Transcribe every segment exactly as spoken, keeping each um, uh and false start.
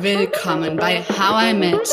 willkommen bei How I Met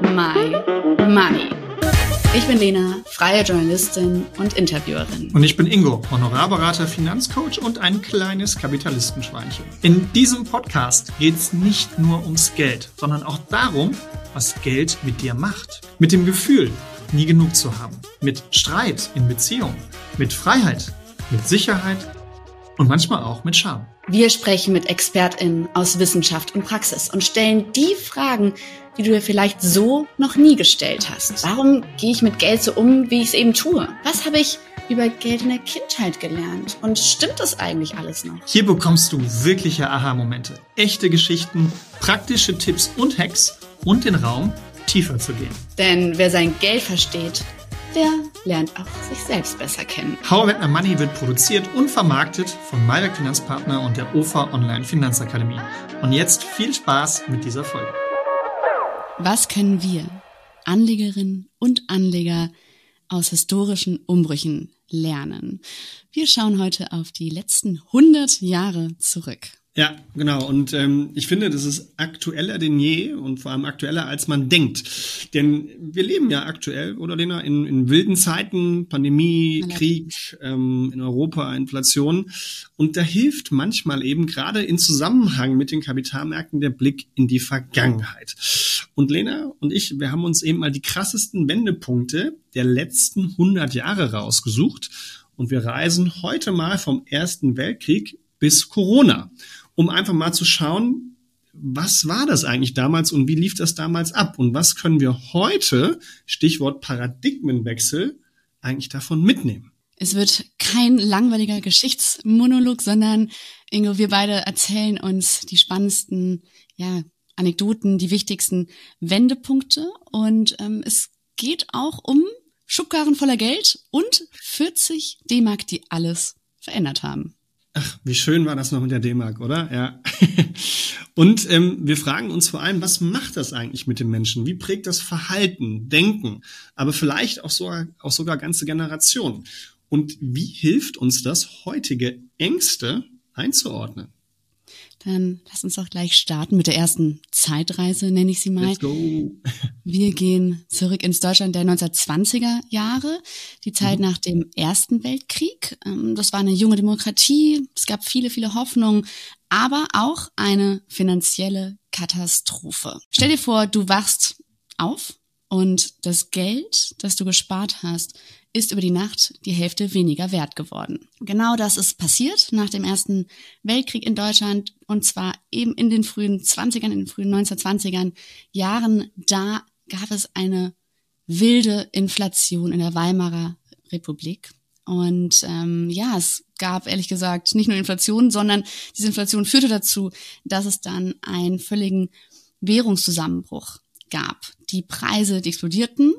My Money. Ich bin Lena, freie Journalistin und Interviewerin. Und ich bin Ingo, Honorarberater, Finanzcoach und ein kleines Kapitalistenschweinchen. In diesem Podcast geht es nicht nur ums Geld, sondern auch darum, was Geld mit dir macht. Mit dem Gefühl, nie genug zu haben. Mit Streit in Beziehungen. Mit Freiheit. Mit Sicherheit. Und manchmal auch mit Scham. Wir sprechen mit ExpertInnen aus Wissenschaft und Praxis und stellen die Fragen, die du dir vielleicht so noch nie gestellt hast. Warum gehe ich mit Geld so um, wie ich es eben tue? Was habe ich über Geld in der Kindheit gelernt? Und stimmt das eigentlich alles noch? Hier bekommst du wirkliche Aha-Momente, echte Geschichten, praktische Tipps und Hacks und den Raum, tiefer zu gehen. Denn wer sein Geld versteht, der lernt auch sich selbst besser kennen. How I Met My Money wird produziert und vermarktet von Maiwerk Finanzpartner und der O F A Online Finanzakademie. Und jetzt viel Spaß mit dieser Folge. Was können wir, Anlegerinnen und Anleger, aus historischen Umbrüchen lernen? Wir schauen heute auf die letzten hundert Jahre zurück. Ja, genau. Und ähm, ich finde, das ist aktueller denn je und vor allem aktueller, als man denkt. Denn wir leben ja aktuell, oder Lena, in, in wilden Zeiten, Pandemie, Allerdings. Krieg, ähm, in Europa, Inflation. Und da hilft manchmal eben gerade in Zusammenhang mit den Kapitalmärkten der Blick in die Vergangenheit. Und Lena und ich, wir haben uns eben mal die krassesten Wendepunkte der letzten hundert Jahre rausgesucht. Und wir reisen heute mal vom Ersten Weltkrieg bis Corona, um einfach mal zu schauen, was war das eigentlich damals und wie lief das damals ab und was können wir heute, Stichwort Paradigmenwechsel, eigentlich davon mitnehmen. Es wird kein langweiliger Geschichtsmonolog, sondern, Ingo, wir beide erzählen uns die spannendsten ja, Anekdoten, die wichtigsten Wendepunkte und ähm, es geht auch um Schubkarren voller Geld und vierzig D-Mark, die alles verändert haben. Ach, wie schön war das noch mit der D-Mark, oder? Ja. Und ähm, wir fragen uns vor allem, was macht das eigentlich mit den Menschen? Wie prägt das Verhalten, Denken, aber vielleicht auch sogar, auch sogar ganze Generationen? Und wie hilft uns das, heutige Ängste einzuordnen? Dann lass uns doch gleich starten mit der ersten Zeitreise, nenne ich sie mal. Let's go. Wir gehen zurück ins Deutschland der neunzehnhundertzwanziger Jahre, die Zeit mhm. nach dem Ersten Weltkrieg. Das war eine junge Demokratie, es gab viele, viele Hoffnungen, aber auch eine finanzielle Katastrophe. Stell dir vor, du wachst auf und das Geld, das du gespart hast, ist über die Nacht die Hälfte weniger wert geworden. Genau das ist passiert nach dem Ersten Weltkrieg in Deutschland und zwar eben in den frühen zwanzigern, in den frühen neunzehnhundertzwanzigern Jahren. Da gab es eine wilde Inflation in der Weimarer Republik und ähm, ja, es gab ehrlich gesagt nicht nur Inflation, sondern diese Inflation führte dazu, dass es dann einen völligen Währungszusammenbruch gab. Die Preise, die explodierten.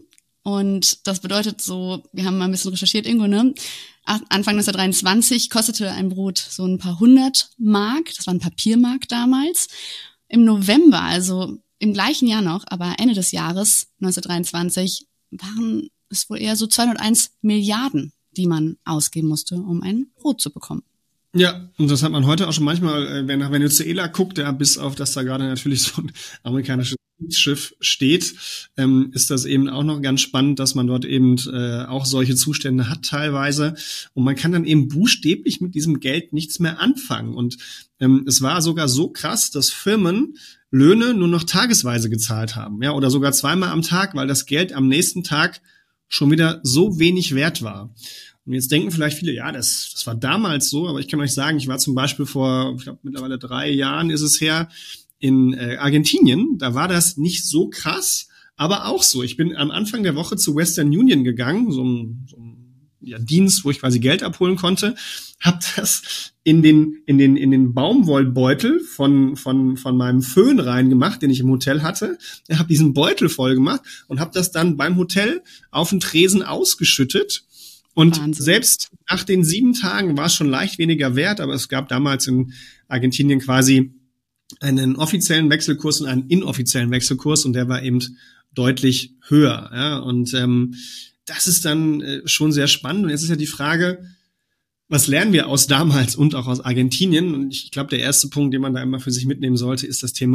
Und das bedeutet so, wir haben mal ein bisschen recherchiert, Ingo, ne? Anfang neunzehnhundertdreiundzwanzig kostete ein Brot so ein paar hundert Mark, das war ein Papiermark damals. Im November, also im gleichen Jahr noch, aber Ende des Jahres neunzehnhundertdreiundzwanzig, waren es wohl eher so zweihunderteins Milliarden, die man ausgeben musste, um ein Brot zu bekommen. Ja, und das hat man heute auch schon manchmal, wenn nach Venezuela guckt, ja, bis auf, dass da gerade natürlich so ein amerikanisches Schiff steht, ähm, ist das eben auch noch ganz spannend, dass man dort eben äh, auch solche Zustände hat teilweise und man kann dann eben buchstäblich mit diesem Geld nichts mehr anfangen und ähm, es war sogar so krass, dass Firmen Löhne nur noch tagesweise gezahlt haben, ja, oder sogar zweimal am Tag, weil das Geld am nächsten Tag schon wieder so wenig wert war. Und jetzt denken vielleicht viele, ja, das, das war damals so, aber ich kann euch sagen, ich war zum Beispiel vor, ich glaube mittlerweile drei Jahren ist es her, in äh, Argentinien, da war das nicht so krass, aber auch so. Ich bin am Anfang der Woche zu Western Union gegangen, so ein, so ein ja, Dienst, wo ich quasi Geld abholen konnte, hab das in den in den in den Baumwollbeutel von von von meinem Föhn reingemacht, den ich im Hotel hatte. Ich habe diesen Beutel voll gemacht und habe das dann beim Hotel auf den Tresen ausgeschüttet. Und Wahnsinn. Selbst nach den sieben Tagen war es schon leicht weniger wert, aber es gab damals in Argentinien quasi einen offiziellen Wechselkurs und einen inoffiziellen Wechselkurs und der war eben deutlich höher. Ja? Und ähm, das ist dann äh, schon sehr spannend. Und jetzt ist ja die Frage, was lernen wir aus damals und auch aus Argentinien? Und ich glaube, der erste Punkt, den man da immer für sich mitnehmen sollte, ist das Thema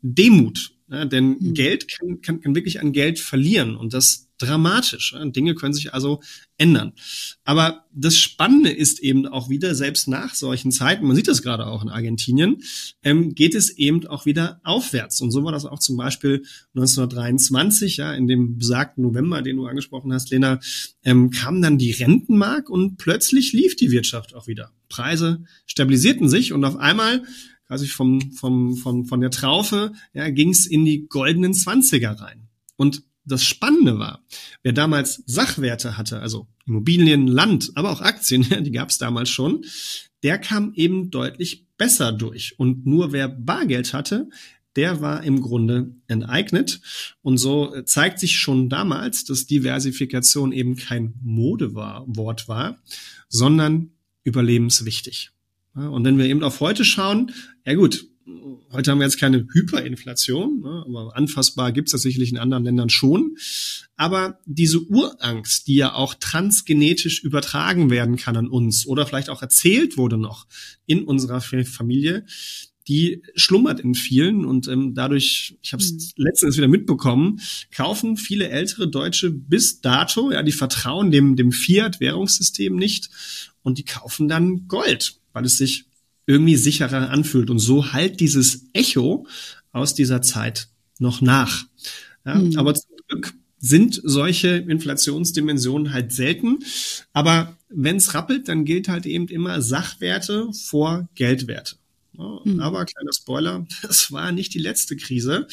Demut. Ja, denn Mhm. Geld kann, kann, kann wirklich an Geld verlieren und das dramatisch. Ja, Dinge können sich also ändern. Aber das Spannende ist eben auch wieder, selbst nach solchen Zeiten, man sieht das gerade auch in Argentinien, ähm, geht es eben auch wieder aufwärts. Und so war das auch zum Beispiel neunzehnhundertdreiundzwanzig, ja, in dem besagten November, den du angesprochen hast, Lena, ähm, kam dann die Rentenmark und plötzlich lief die Wirtschaft auch wieder. Preise stabilisierten sich und auf einmal quasi vom, vom, vom, von der Traufe, ja, ging es in die goldenen Zwanziger rein. Und das Spannende war, wer damals Sachwerte hatte, also Immobilien, Land, aber auch Aktien, die gab es damals schon, der kam eben deutlich besser durch. Und nur wer Bargeld hatte, der war im Grunde enteignet. Und so zeigt sich schon damals, dass Diversifikation eben kein Modewort war, sondern überlebenswichtig. Ja, und wenn wir eben auf heute schauen, ja gut, heute haben wir jetzt keine Hyperinflation, ne, aber anfassbar gibt es das sicherlich in anderen Ländern schon. Aber diese Urangst, die ja auch transgenetisch übertragen werden kann an uns oder vielleicht auch erzählt wurde noch in unserer Familie, die schlummert in vielen und ähm, dadurch, ich habe es mhm. letztens wieder mitbekommen, kaufen viele ältere Deutsche bis dato, ja, die vertrauen dem, dem Fiat-Währungssystem nicht und die kaufen dann Gold, weil es sich irgendwie sicherer anfühlt. Und so halt dieses Echo aus dieser Zeit noch nach. Ja, mhm. Aber zum Glück sind solche Inflationsdimensionen halt selten. Aber wenn es rappelt, dann gilt halt eben immer Sachwerte vor Geldwerte. Ja, mhm. Aber kleiner Spoiler, das war nicht die letzte Krise.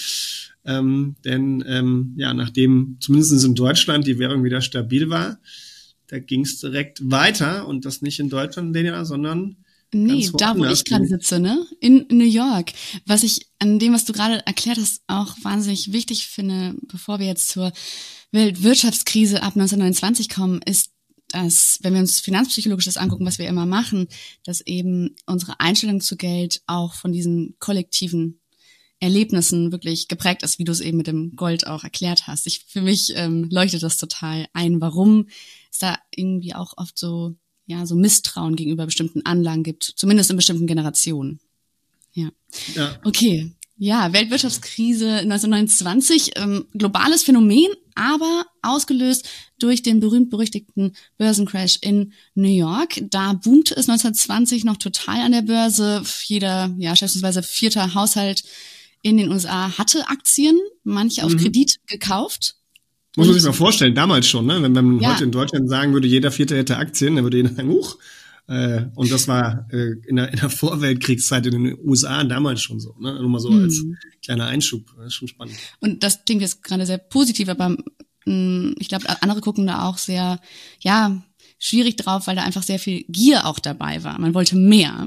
Ähm, denn ähm, ja, nachdem zumindest in Deutschland die Währung wieder stabil war, da ging es direkt weiter. Und das nicht in Deutschland, sondern Nee, da wo ich gerade sitze, ne? In New York. Was ich an dem, was du gerade erklärt hast, auch wahnsinnig wichtig finde, bevor wir jetzt zur Weltwirtschaftskrise ab neunzehnhundertneunundzwanzig kommen, ist, dass, wenn wir uns finanzpsychologisch das angucken, was wir immer machen, dass eben unsere Einstellung zu Geld auch von diesen kollektiven Erlebnissen wirklich geprägt ist, wie du es eben mit dem Gold auch erklärt hast. Ich, für mich ähm, leuchtet das total ein, warum es da irgendwie auch oft so ja, so Misstrauen gegenüber bestimmten Anlagen gibt, zumindest in bestimmten Generationen. Ja. ja. Okay. Ja, Weltwirtschaftskrise neunzehnhundertneunundzwanzig, ähm, globales Phänomen, aber ausgelöst durch den berühmt-berüchtigten Börsencrash in New York. Da boomte es neunzehnhundertzwanzig noch total an der Börse. Jeder, ja, schätzungsweise vierter Haushalt in den U S A hatte Aktien, manche auf mhm. Kredit gekauft. Muss man sich mal vorstellen, damals schon, ne? Wenn man ja. heute in Deutschland sagen würde, jeder Vierte hätte Aktien, dann würde jeder sagen, huch. Äh, und das war äh, in, der, in der Vorweltkriegszeit in den U S A damals schon so, ne? Nur mal so hm. als kleiner Einschub. Das ist schon spannend. Und das klingt jetzt gerade sehr positiv, aber mh, ich glaube, andere gucken da auch sehr, ja, schwierig drauf, weil da einfach sehr viel Gier auch dabei war. Man wollte mehr.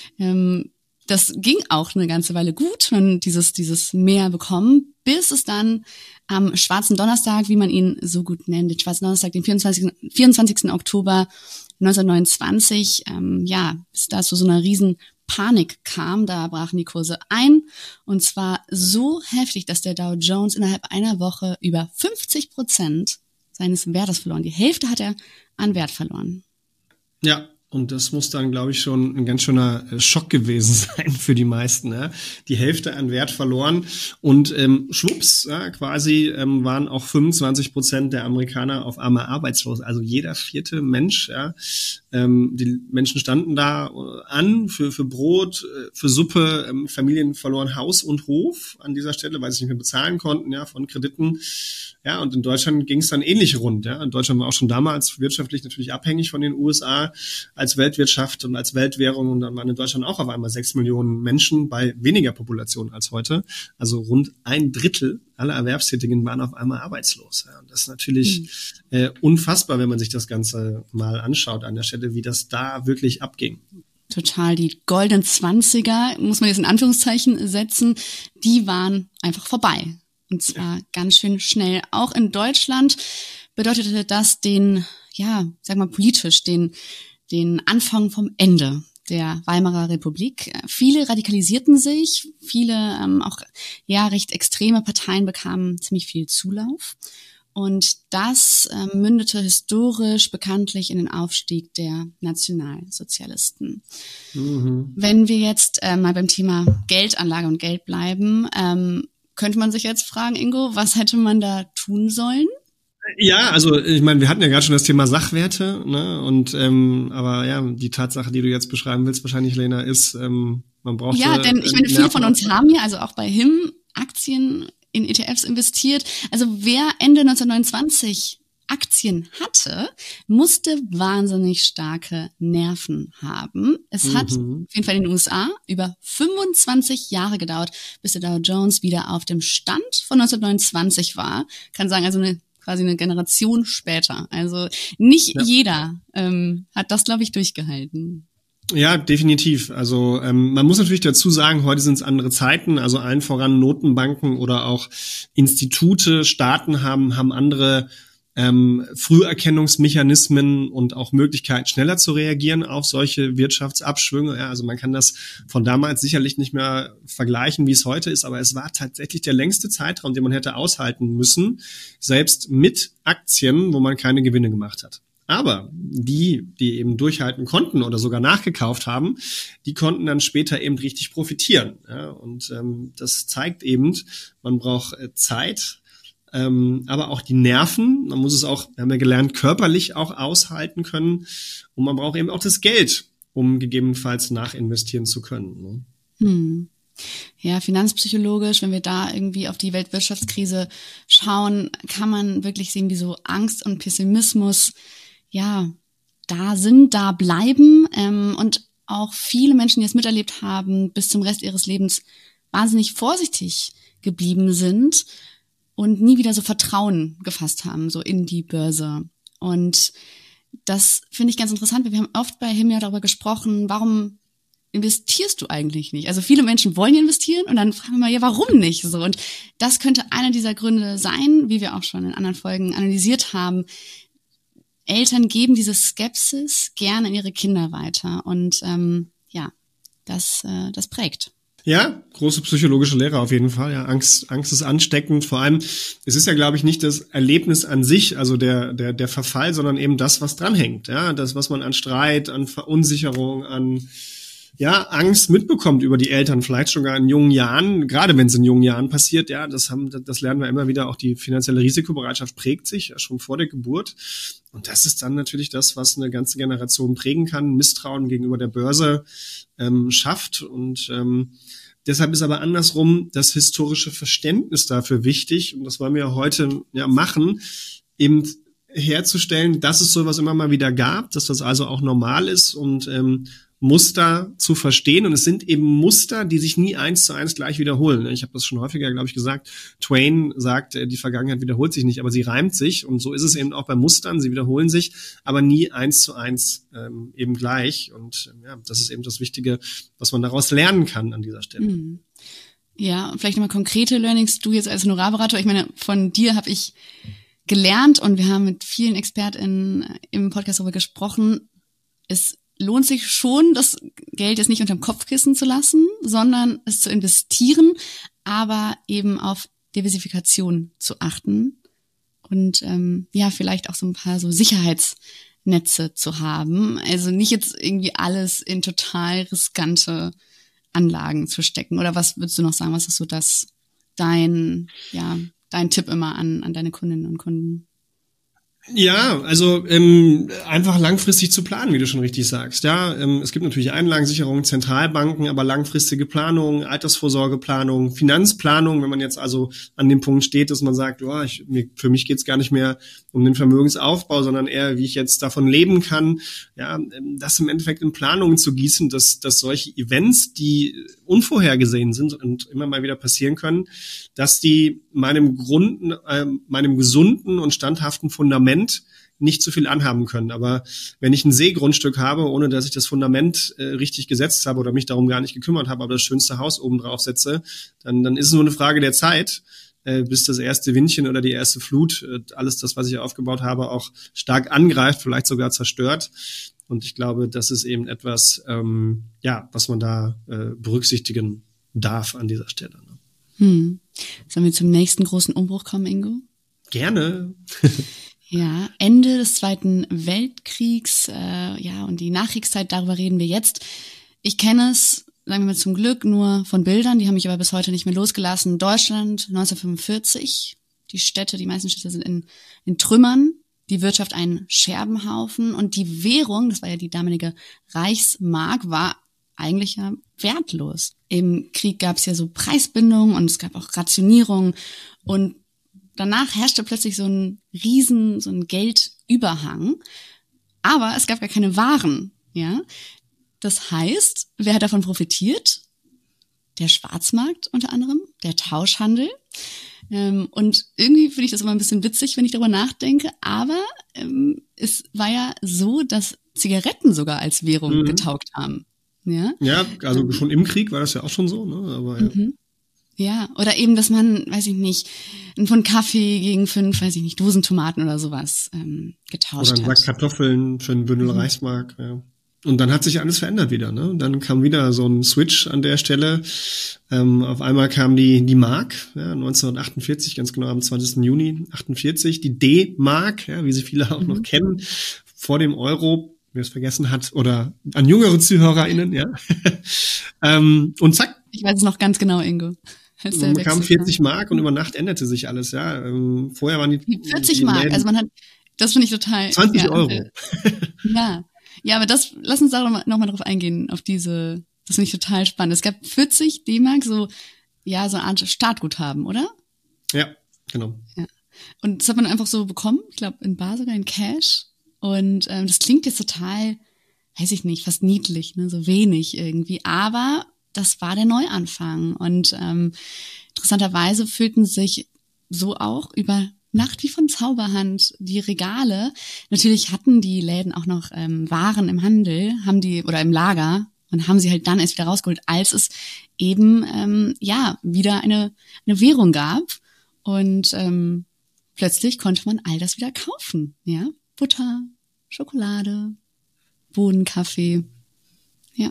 Ähm, Das ging auch eine ganze Weile gut, man dieses dieses mehr bekommen, bis es dann am Schwarzen Donnerstag, wie man ihn so gut nennt, den Schwarzen Donnerstag, den vierundzwanzigsten Oktober neunzehnhundertneunundzwanzig, ähm, ja, bis da zu so einer riesen Panik kam, da brachen die Kurse ein und zwar so heftig, dass der Dow Jones innerhalb einer Woche über fünfzig Prozent seines Wertes verloren. Die Hälfte hat er an Wert verloren. Ja. Und das muss dann, glaube ich, schon ein ganz schöner Schock gewesen sein für die meisten. Ja? Die Hälfte an Wert verloren und ähm, schwupps, ja, quasi ähm, waren auch fünfundzwanzig Prozent der Amerikaner auf einmal arbeitslos. Also jeder vierte Mensch. Ja, ähm, die Menschen standen da an für für Brot, für Suppe. Ähm, Familien verloren Haus und Hof an dieser Stelle, weil sie nicht mehr bezahlen konnten, ja, von Krediten. Ja, und in Deutschland ging es dann ähnlich rund. Ja, in Deutschland war auch schon damals wirtschaftlich natürlich abhängig von den U S A als Weltwirtschaft und als Weltwährung. Und dann waren in Deutschland auch auf einmal sechs Millionen Menschen bei weniger Population als heute. Also rund ein Drittel aller Erwerbstätigen waren auf einmal arbeitslos. Ja, und das ist natürlich mhm. äh, unfassbar, wenn man sich das Ganze mal anschaut an der Stelle, wie das da wirklich abging. Total. Die goldenen Zwanziger, muss man jetzt in Anführungszeichen setzen, die waren einfach vorbei. Und zwar ja. ganz schön schnell. Auch in Deutschland bedeutete das den, ja, sag mal politisch, den, den Anfang vom Ende der Weimarer Republik. Viele radikalisierten sich, viele ähm, auch ja recht extreme Parteien bekamen ziemlich viel Zulauf. Und das äh, mündete historisch bekanntlich in den Aufstieg der Nationalsozialisten. Mhm. Wenn wir jetzt äh, mal beim Thema Geldanlage und Geld bleiben, ähm, könnte man sich jetzt fragen, Ingo, was hätte man da tun sollen? Ja, also ich meine, wir hatten ja gerade schon das Thema Sachwerte, ne? Und ähm, aber ja, die Tatsache, die du jetzt beschreiben willst, wahrscheinlich, Lena, ist, ähm, man braucht ja, denn ich meine, viele von uns haben ja, also auch bei H I M, Aktien in E T Fs investiert. Also wer Ende neunzehnhundertneunundzwanzig Aktien hatte, musste wahnsinnig starke Nerven haben. Es mhm. hat auf jeden Fall in den U S A über fünfundzwanzig Jahre gedauert, bis der Dow Jones wieder auf dem Stand von neunzehnhundertneunundzwanzig war. Kann sagen, also eine quasi eine Generation später. Also nicht ja. jeder ähm, hat das, glaube ich, durchgehalten. Ja, definitiv. Also ähm, man muss natürlich dazu sagen, heute sind es andere Zeiten. Also allen voran Notenbanken oder auch Institute, Staaten haben haben andere ähm, Früherkennungsmechanismen und auch Möglichkeiten, schneller zu reagieren auf solche Wirtschaftsabschwünge. Ja, also man kann das von damals sicherlich nicht mehr vergleichen, wie es heute ist, aber es war tatsächlich der längste Zeitraum, den man hätte aushalten müssen, selbst mit Aktien, wo man keine Gewinne gemacht hat. Aber die, die eben durchhalten konnten oder sogar nachgekauft haben, die konnten dann später eben richtig profitieren. Ja, und ähm, das zeigt eben, man braucht äh, Zeit, ähm, aber auch die Nerven. Man muss es auch, wir haben ja gelernt, körperlich auch aushalten können. Und man braucht eben auch das Geld, um gegebenenfalls nachinvestieren zu können. Ne? Hm. Ja, finanzpsychologisch, wenn wir da irgendwie auf die Weltwirtschaftskrise schauen, kann man wirklich sehen, wie so Angst und Pessimismus ja, da sind, da bleiben ähm, und auch viele Menschen, die es miterlebt haben, bis zum Rest ihres Lebens wahnsinnig vorsichtig geblieben sind und nie wieder so Vertrauen gefasst haben, so in die Börse. Und das finde ich ganz interessant, weil wir haben oft bei H I M ja darüber gesprochen, warum investierst du eigentlich nicht? Also viele Menschen wollen investieren und dann fragen wir mal, ja, warum nicht? So, und das könnte einer dieser Gründe sein, wie wir auch schon in anderen Folgen analysiert haben. Eltern geben diese Skepsis gerne in ihre Kinder weiter und ähm, ja, das äh, das prägt. Ja, große psychologische Lehre auf jeden Fall. Ja, Angst, Angst ist ansteckend. Vor allem, es ist ja, glaube ich, nicht das Erlebnis an sich, also der der der Verfall, sondern eben das, was dranhängt. Ja, das, was man an Streit, an Verunsicherung, an ja, Angst mitbekommt über die Eltern, vielleicht sogar in jungen Jahren, gerade wenn es in jungen Jahren passiert, ja, das haben, das lernen wir immer wieder, auch die finanzielle Risikobereitschaft prägt sich ja schon vor der Geburt. Und das ist dann natürlich das, was eine ganze Generation prägen kann, Misstrauen gegenüber der Börse ähm, schafft. Und ähm, deshalb ist aber andersrum das historische Verständnis dafür wichtig. Und das wollen wir heute ja machen, eben herzustellen, dass es sowas immer mal wieder gab, dass das also auch normal ist und ähm, Muster zu verstehen. Und es sind eben Muster, die sich nie eins zu eins gleich wiederholen. Ich habe das schon häufiger, glaube ich, gesagt. Twain sagt, die Vergangenheit wiederholt sich nicht, aber sie reimt sich. Und so ist es eben auch bei Mustern. Sie wiederholen sich, aber nie eins zu eins ähm, eben gleich. Und ja, das ist eben das Wichtige, was man daraus lernen kann an dieser Stelle. Mhm. Ja, und vielleicht nochmal konkrete Learnings. Du jetzt als Honorarberater, ich meine, von dir habe ich gelernt und wir haben mit vielen ExpertInnen im Podcast darüber gesprochen. Es lohnt sich schon, das Geld jetzt nicht unterm Kopfkissen zu lassen, sondern es zu investieren, aber eben auf Diversifikation zu achten und ähm, ja, vielleicht auch so ein paar so Sicherheitsnetze zu haben. Also nicht jetzt irgendwie alles in total riskante Anlagen zu stecken. Oder was würdest du noch sagen? Was ist so das dein, ja, dein Tipp immer an, an deine Kundinnen und Kunden? Ja, also ähm, einfach langfristig zu planen, wie du schon richtig sagst. Ja, ähm, es gibt natürlich Einlagensicherungen, Zentralbanken, aber langfristige Planung, Altersvorsorgeplanung, Finanzplanung, wenn man jetzt also an dem Punkt steht, dass man sagt, oh, ich, mir, für mich geht's gar nicht mehr um den Vermögensaufbau, sondern eher, wie ich jetzt davon leben kann. Ja, das im Endeffekt in Planungen zu gießen, dass, dass solche Events, die unvorhergesehen sind und immer mal wieder passieren können, dass die meinem Grund, äh, meinem gesunden und standhaften Fundament nicht zu viel anhaben können. Aber wenn ich ein Seegrundstück habe, ohne dass ich das Fundament äh, richtig gesetzt habe oder mich darum gar nicht gekümmert habe, aber das schönste Haus oben drauf setze, dann, dann ist es nur eine Frage der Zeit, äh, bis das erste Windchen oder die erste Flut, äh, alles das, was ich aufgebaut habe, auch stark angreift, vielleicht sogar zerstört. Und ich glaube, das ist eben etwas, ähm, ja, was man da äh, berücksichtigen darf an dieser Stelle. Ne? Hm. Sollen wir zum nächsten großen Umbruch kommen, Ingo? Gerne. Ja, Ende des Zweiten Weltkriegs, äh, ja, und die Nachkriegszeit, darüber reden wir jetzt. Ich kenne es, sagen wir mal zum Glück, nur von Bildern, die haben mich aber bis heute nicht mehr losgelassen. Deutschland neunzehnhundertfünfundvierzig, die Städte, die meisten Städte sind in, in Trümmern, die Wirtschaft ein Scherbenhaufen und die Währung, das war ja die damalige Reichsmark, war eigentlich ja wertlos. Im Krieg gab es ja so Preisbindungen und es gab auch Rationierung und danach herrschte plötzlich so ein Riesen, so ein Geldüberhang, aber es gab gar keine Waren, ja. Das heißt, wer hat davon profitiert? Der Schwarzmarkt unter anderem, der Tauschhandel. Ähm, und irgendwie finde ich das immer ein bisschen witzig, wenn ich darüber nachdenke, aber ähm, es war ja so, dass Zigaretten sogar als Währung mhm. getaugt haben. Ja, ja, also ähm, schon im Krieg war das ja auch schon so, ne? Aber ja. Mhm. Ja, oder eben, dass man, weiß ich nicht, von Kaffee gegen fünf, weiß ich nicht, Dosen Tomaten oder sowas ähm, getauscht hat. Oder ein Sack Kartoffeln für einen Bündel mhm. Reichsmark, ja. Und dann hat sich alles verändert wieder, ne? Dann kam wieder so ein Switch an der Stelle. Ähm, auf einmal kam die die Mark, ja, neunzehnhundertachtundvierzig, ganz genau am zwanzigsten Juni achtundvierzig, die D-Mark, ja, wie sie viele auch mhm. noch kennen, vor dem Euro, wer es vergessen hat, oder an jüngere ZuhörerInnen, ja. ähm, und zack. Ich weiß es noch ganz genau, Ingo. Man bekam vierzig Mark und über Nacht änderte sich alles, ja. Ähm, vorher waren die vierzig Mark, also man hat, das finde ich total. zwanzig ja, Euro. Äh, ja, ja, aber das, lass uns da noch mal, noch mal drauf eingehen, auf diese, das finde ich total spannend. Es gab vierzig D-Mark, so, ja, so eine Art Startguthaben, oder? Ja, genau. Ja. Und das hat man einfach so bekommen, ich glaube in bar sogar in Cash. Und ähm, das klingt jetzt total, weiß ich nicht, fast niedlich, ne, so wenig irgendwie, aber das war der Neuanfang und ähm, interessanterweise füllten sich so auch über Nacht wie von Zauberhand die Regale. Natürlich hatten die Läden auch noch ähm, Waren im Handel, haben die oder im Lager und haben sie halt dann erst wieder rausgeholt, als es eben ähm, ja wieder eine eine Währung gab und ähm, plötzlich konnte man all das wieder kaufen, ja, Butter, Schokolade, Bohnenkaffee, ja.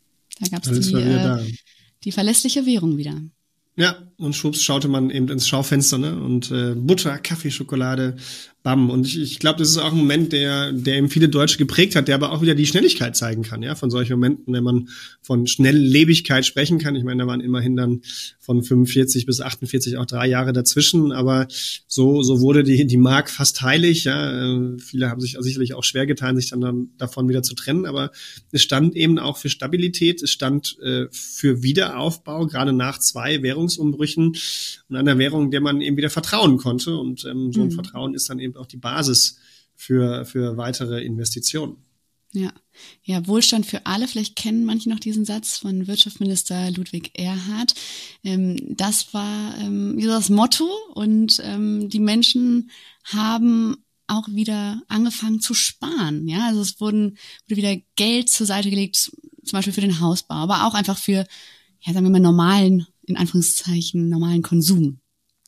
Da gab es die, äh, die verlässliche Währung wieder. Ja, und schwupps schaute man eben ins Schaufenster, ne? Und äh, Butter, Kaffee, Schokolade, bam. Und ich, ich glaube, das ist auch ein Moment, der, der eben viele Deutsche geprägt hat, der aber auch wieder die Schnelligkeit zeigen kann, ja, von solchen Momenten, wenn man von Schnelllebigkeit sprechen kann. Ich meine, da waren immerhin dann von fünfundvierzig bis achtundvierzig auch drei Jahre dazwischen, aber so so wurde die die Mark fast heilig, ja. Viele haben sich sicherlich auch schwer getan, sich dann, dann davon wieder zu trennen, aber es stand eben auch für Stabilität, es stand äh, für Wiederaufbau, gerade nach zwei Währungsumbrüchen und einer Währung, der man eben wieder vertrauen konnte und ähm, so ein mhm. Vertrauen ist dann eben auch die Basis für für weitere Investitionen. Ja, ja, Wohlstand für alle. Vielleicht kennen manche noch diesen Satz von Wirtschaftsminister Ludwig Erhard. Ähm, das war ähm, das Motto und ähm, die Menschen haben auch wieder angefangen zu sparen. Ja, also es wurden, wurde wieder Geld zur Seite gelegt, zum Beispiel für den Hausbau, aber auch einfach für, ja, sagen wir mal, normalen, in Anführungszeichen, normalen Konsum.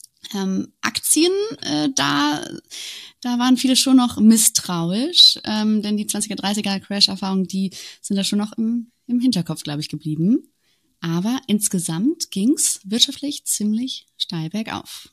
Ähm, Aktien, äh, da da waren viele schon noch misstrauisch, ähm, denn die zwanziger, dreißiger Crash-Erfahrungen, die sind da schon noch im, im Hinterkopf, glaube ich, geblieben. Aber insgesamt ging's wirtschaftlich ziemlich steil bergauf.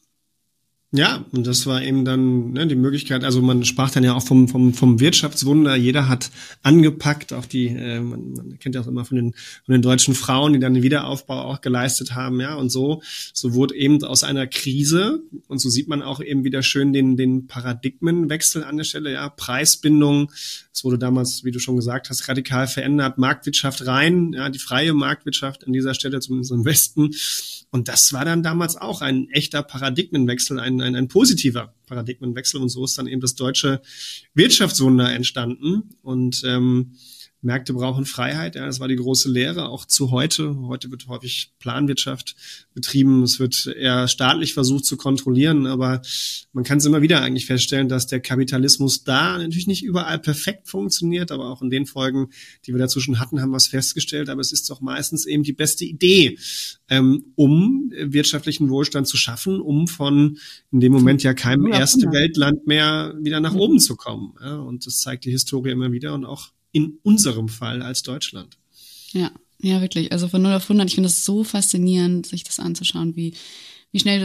Ja, und das war eben dann ne, die Möglichkeit, also man sprach dann ja auch vom vom vom Wirtschaftswunder, jeder hat angepackt, auch die, äh, man, man kennt ja auch immer von den von den deutschen Frauen, die dann den Wiederaufbau auch geleistet haben, ja, und so so wurde eben aus einer Krise, und so sieht man auch eben wieder schön den den Paradigmenwechsel an der Stelle, ja, Preisbindung, es wurde damals, wie du schon gesagt hast, radikal verändert, Marktwirtschaft rein, ja, die freie Marktwirtschaft an dieser Stelle, zumindest im Westen. Und das war dann damals auch ein echter Paradigmenwechsel, ein, ein, ein positiver Paradigmenwechsel. Und so ist dann eben das deutsche Wirtschaftswunder entstanden. Und ähm, Märkte brauchen Freiheit. Ja, das war die große Lehre, auch zu heute. Heute wird häufig Planwirtschaft betrieben. Es wird eher staatlich versucht zu kontrollieren. Aber man kann es immer wieder eigentlich feststellen, dass der Kapitalismus da natürlich nicht überall perfekt funktioniert. Aber auch in den Folgen, die wir dazu schon hatten, haben wir es festgestellt. Aber es ist doch meistens eben die beste Idee, ähm, um wirtschaftlichen Wohlstand zu schaffen, um von in dem Moment ja keinem erste Weltland mehr wieder nach oben zu kommen. Ja, und das zeigt die Historie immer wieder und auch in unserem Fall als Deutschland. Ja, ja, wirklich. Also von null auf hundert, ich finde das so faszinierend, sich das anzuschauen, wie, wie schnell das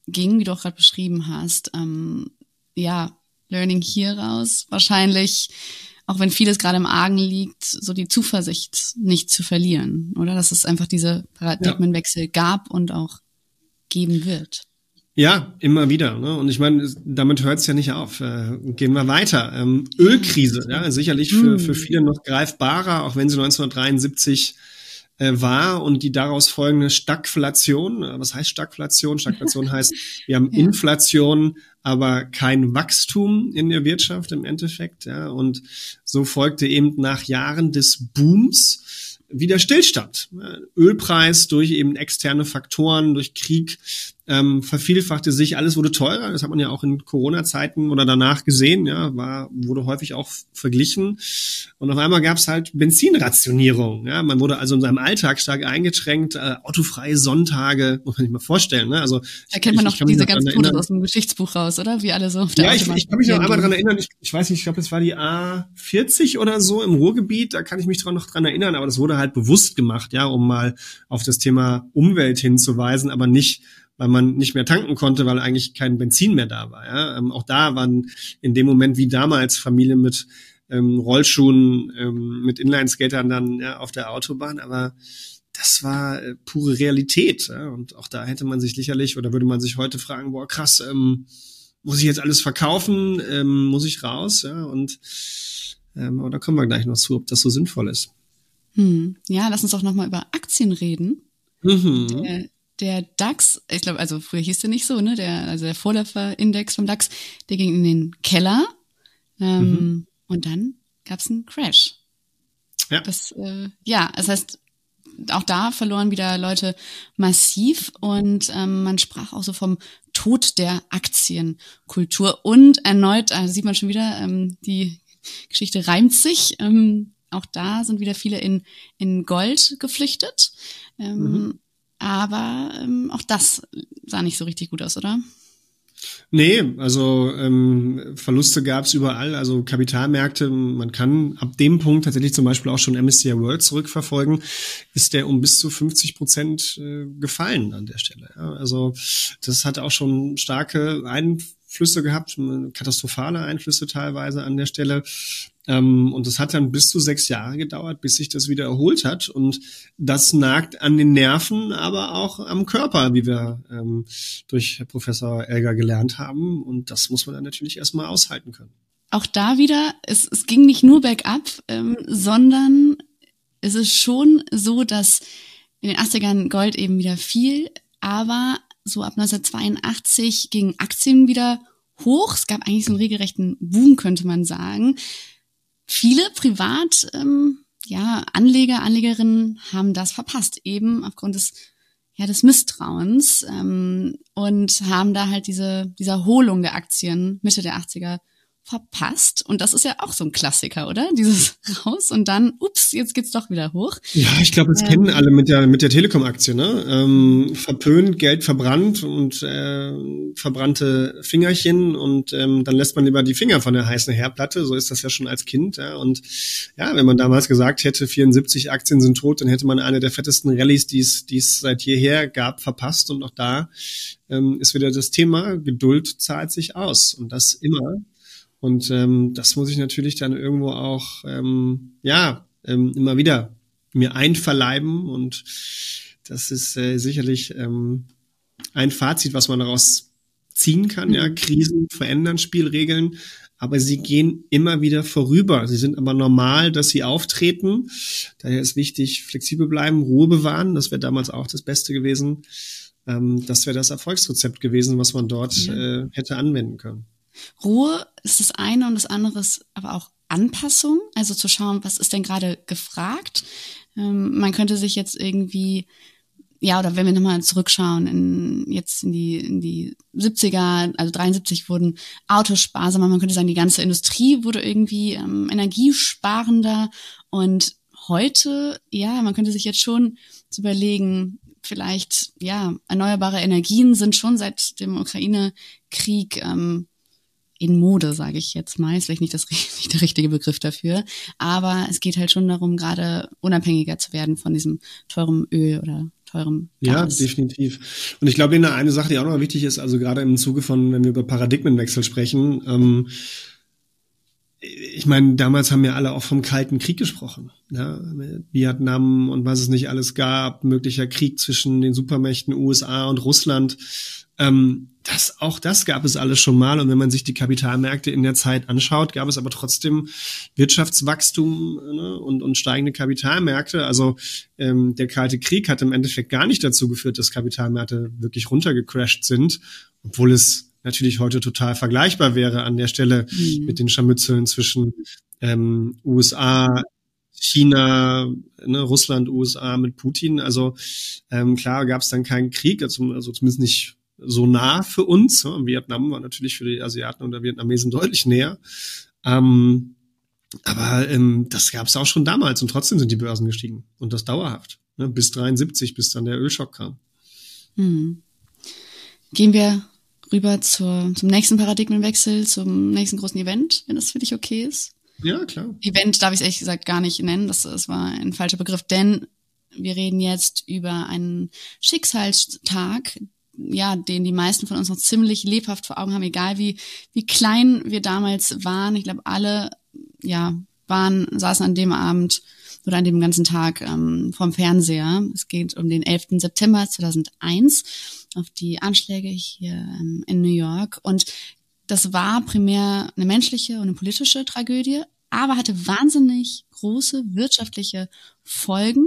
ging, wie du auch gerade beschrieben hast. Ähm, ja, Learning hier raus, wahrscheinlich, auch wenn vieles gerade im Argen liegt, so die Zuversicht nicht zu verlieren, oder? Dass es einfach diese Paradigmenwechsel ja. gab und auch geben wird. Ja, immer wieder. Ne? Und ich meine, damit hört es ja nicht auf. Äh, gehen wir weiter. Ähm, Ölkrise, ja, sicherlich für, für viele noch greifbarer, auch wenn sie neunzehnhundertdreiundsiebzig äh, war und die daraus folgende Stagflation. Was heißt Stagflation? Stagflation heißt, wir haben ja. Inflation, aber kein Wachstum in der Wirtschaft im Endeffekt. Ja? Und so folgte eben nach Jahren des Booms wieder Stillstand. Ölpreis durch eben externe Faktoren, durch Krieg ähm, vervielfachte sich, alles wurde teurer. Das hat man ja auch in Corona-Zeiten oder danach gesehen, ja, war wurde häufig auch verglichen. Und auf einmal gab es halt Benzinrationierung. Ja, man wurde also in seinem Alltag stark eingeschränkt. Äh, autofreie Sonntage, muss man sich mal vorstellen. Ne? Also da kennt man noch diese ganzen Fotos aus dem Geschichtsbuch raus, oder? Wie alle so auf der Ja, Autobahn ich, ich kann mich noch einmal dran erinnern. Ich, ich weiß nicht, ich glaube, das war die A vierzig oder so im Ruhrgebiet. Da kann ich mich dran noch dran erinnern. Aber das wurde halt bewusst gemacht, ja, um mal auf das Thema Umwelt hinzuweisen, aber nicht, weil man nicht mehr tanken konnte, weil eigentlich kein Benzin mehr da war. Ja. Ähm, auch da waren in dem Moment wie damals Familien mit ähm, Rollschuhen, ähm, mit Inlineskatern dann ja, auf der Autobahn, aber das war äh, pure Realität. Ja. Und auch da hätte man sich sicherlich oder würde man sich heute fragen, boah krass, ähm, muss ich jetzt alles verkaufen, ähm, muss ich raus? Ja. Und ähm, aber da kommen wir gleich noch zu, ob das so sinnvoll ist. Hm. Ja, lass uns doch nochmal über Aktien reden. Mhm. Der, der DAX, ich glaube, also früher hieß der nicht so, ne? Der, also der Vorläuferindex vom DAX, der ging in den Keller. Ähm, mhm. Und dann gab's einen Crash. Ja. Das, äh, ja, das heißt, auch da verloren wieder Leute massiv und ähm, man sprach auch so vom Tod der Aktienkultur. Und erneut, also sieht man schon wieder, ähm, die Geschichte reimt sich. Ähm, Auch da sind wieder viele in, in Gold geflüchtet. Ähm, mhm. Aber ähm, auch das sah nicht so richtig gut aus, oder? Nee, also ähm, Verluste gab es überall. Also Kapitalmärkte, man kann ab dem Punkt tatsächlich zum Beispiel auch schon M S C I World zurückverfolgen, ist der um bis zu fünfzig Prozent äh, gefallen an der Stelle. Ja, also das hat auch schon starke Einflüsse gehabt, katastrophale Einflüsse teilweise an der Stelle. Ähm, und das hat dann bis zu sechs Jahre gedauert, bis sich das wieder erholt hat. Und das nagt an den Nerven, aber auch am Körper, wie wir ähm, durch Professor Elger gelernt haben. Und das muss man dann natürlich erstmal aushalten können. Auch da wieder, es, es ging nicht nur bergab, ähm, sondern es ist schon so, dass in den achtzigern Gold eben wieder fiel, aber so ab neunzehnhundertzweiundachtzig gingen Aktien wieder hoch. Es gab eigentlich so einen regelrechten Boom, könnte man sagen. Viele privat, ähm, ja, Anleger, Anlegerinnen haben das verpasst, eben aufgrund des, ja, des Misstrauens, ähm, und haben da halt diese, diese Erholung der Aktien Mitte der achtziger verpasst. Und das ist ja auch so ein Klassiker, oder? Dieses raus und dann, ups, jetzt geht's doch wieder hoch. Ja, ich glaube, das ähm, kennen alle mit der mit der Telekom-Aktie, ne? Ähm, verpönt, Geld verbrannt und äh, verbrannte Fingerchen und ähm, dann lässt man lieber die Finger von der heißen Herdplatte. So ist das ja schon als Kind. Ja? Und ja, wenn man damals gesagt hätte, vierundsiebzig Aktien sind tot, dann hätte man eine der fettesten Rallyes, die es die es seit jeher gab, verpasst. Und auch da ähm, ist wieder das Thema, Geduld zahlt sich aus. Und das immer. Und ähm, das muss ich natürlich dann irgendwo auch, ähm, ja, ähm, immer wieder mir einverleiben. Und das ist äh, sicherlich ähm, ein Fazit, was man daraus ziehen kann. Ja, Krisen verändern Spielregeln, aber sie gehen immer wieder vorüber. Sie sind aber normal, dass sie auftreten. Daher ist wichtig, flexibel bleiben, Ruhe bewahren. Das wäre damals auch das Beste gewesen. Ähm, das wäre das Erfolgsrezept gewesen, was man dort ja. äh, hätte anwenden können. Ruhe ist das eine und das andere ist aber auch Anpassung, also zu schauen, was ist denn gerade gefragt. Ähm, man könnte sich jetzt irgendwie, ja, oder wenn wir nochmal zurückschauen, in, jetzt in die, in die siebziger, also dreiundsiebzig wurden Autos sparsamer, man könnte sagen, die ganze Industrie wurde irgendwie ähm, energiesparender und heute, ja, man könnte sich jetzt schon überlegen, vielleicht, ja, erneuerbare Energien sind schon seit dem Ukraine-Krieg ähm, in Mode, sage ich jetzt mal, ist vielleicht nicht, das, nicht der richtige Begriff dafür, aber es geht halt schon darum, gerade unabhängiger zu werden von diesem teuren Öl oder teurem Ja, Gas. definitiv. Und ich glaube, eine Sache, die auch noch wichtig ist, also gerade im Zuge von, wenn wir über Paradigmenwechsel sprechen, ähm, ich meine, damals haben ja alle auch vom Kalten Krieg gesprochen. Ja, Vietnam und was es nicht alles gab, möglicher Krieg zwischen den Supermächten U S A und Russland. Ähm, das, auch das gab es alles schon mal. Und wenn man sich die Kapitalmärkte in der Zeit anschaut, gab es aber trotzdem Wirtschaftswachstum, ne, und, und steigende Kapitalmärkte. Also ähm, der Kalte Krieg hat im Endeffekt gar nicht dazu geführt, dass Kapitalmärkte wirklich runtergecrashed sind, obwohl es natürlich heute total vergleichbar wäre an der Stelle mhm. mit den Scharmützeln zwischen ähm, U S A, China, ne, Russland, U S A mit Putin. Also ähm, klar gab es dann keinen Krieg, also, also zumindest nicht so nah für uns. Ne? Vietnam war natürlich für die Asiaten und der Vietnamesen deutlich näher. Ähm, aber ähm, das gab es auch schon damals und trotzdem sind die Börsen gestiegen. Und das dauerhaft. Ne? Bis dreiundsiebzig, bis dann der Ölschock kam. Mhm. Gehen wir rüber zur, zum nächsten Paradigmenwechsel, zum nächsten großen Event, wenn das für dich okay ist. Ja, klar. Event darf ich es ehrlich gesagt gar nicht nennen, das, das war ein falscher Begriff, denn wir reden jetzt über einen Schicksalstag, ja, den die meisten von uns noch ziemlich lebhaft vor Augen haben, egal wie, wie klein wir damals waren. Ich glaube, alle, ja, waren, saßen an dem Abend oder an dem ganzen Tag ähm, vorm Fernseher. Es geht um den elften September zweitausendeins, auf die Anschläge hier ähm, in New York. Und das war primär eine menschliche und eine politische Tragödie, aber hatte wahnsinnig große wirtschaftliche Folgen.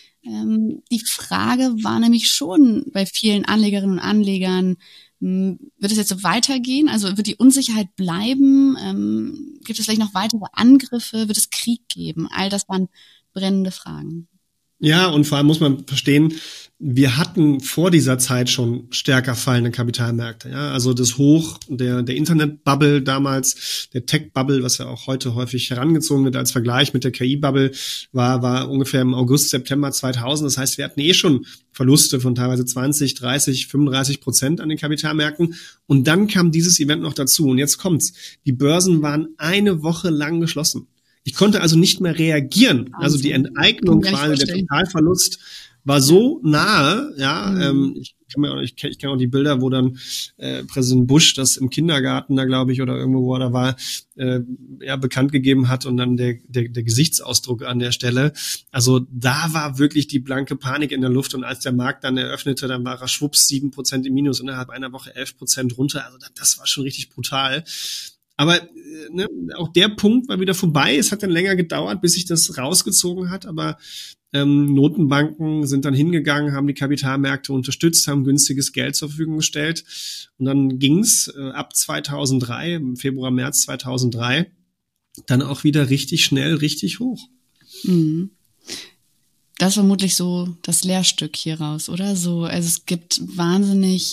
Ähm, die Frage war nämlich schon bei vielen Anlegerinnen und Anlegern, mh, wird es jetzt so weitergehen? Also wird die Unsicherheit bleiben? Ähm, gibt es vielleicht noch weitere Angriffe? Wird es Krieg geben? All das waren brennende Fragen. Ja, und vor allem muss man verstehen, wir hatten vor dieser Zeit schon stärker fallende Kapitalmärkte. Ja, also das Hoch der, der Internet-Bubble damals, der Tech-Bubble, was ja auch heute häufig herangezogen wird als Vergleich mit der K I-Bubble, war, war ungefähr im August, September zweitausend. Das heißt, wir hatten eh schon Verluste von teilweise zwanzig, dreißig, fünfunddreißig Prozent an den Kapitalmärkten. Und dann kam dieses Event noch dazu. Und jetzt kommt's. Die Börsen waren eine Woche lang geschlossen. Ich konnte also nicht mehr reagieren. Also die Enteignung quasi, der Totalverlust war so nahe, ja, mhm. ähm, ich kann mir auch, ich kenne kenn auch die Bilder, wo dann äh, Präsident Bush das im Kindergarten da, glaube ich, oder irgendwo, wo er da war, äh, ja, bekannt gegeben hat und dann der, der, der Gesichtsausdruck an der Stelle. Also da war wirklich die blanke Panik in der Luft und als der Markt dann eröffnete, dann war er schwupps sieben Prozent im Minus, innerhalb einer Woche elf Prozent runter. Also das war schon richtig brutal. Aber ne, auch der Punkt war wieder vorbei. Es hat dann länger gedauert, bis sich das rausgezogen hat. Aber ähm, Notenbanken sind dann hingegangen, haben die Kapitalmärkte unterstützt, haben günstiges Geld zur Verfügung gestellt. Und dann ging's äh, ab zweitausenddrei, im Februar, März zweitausenddrei, dann auch wieder richtig schnell, richtig hoch. Mhm. Das ist vermutlich so das Lehrstück hier raus, oder? So, also es gibt wahnsinnig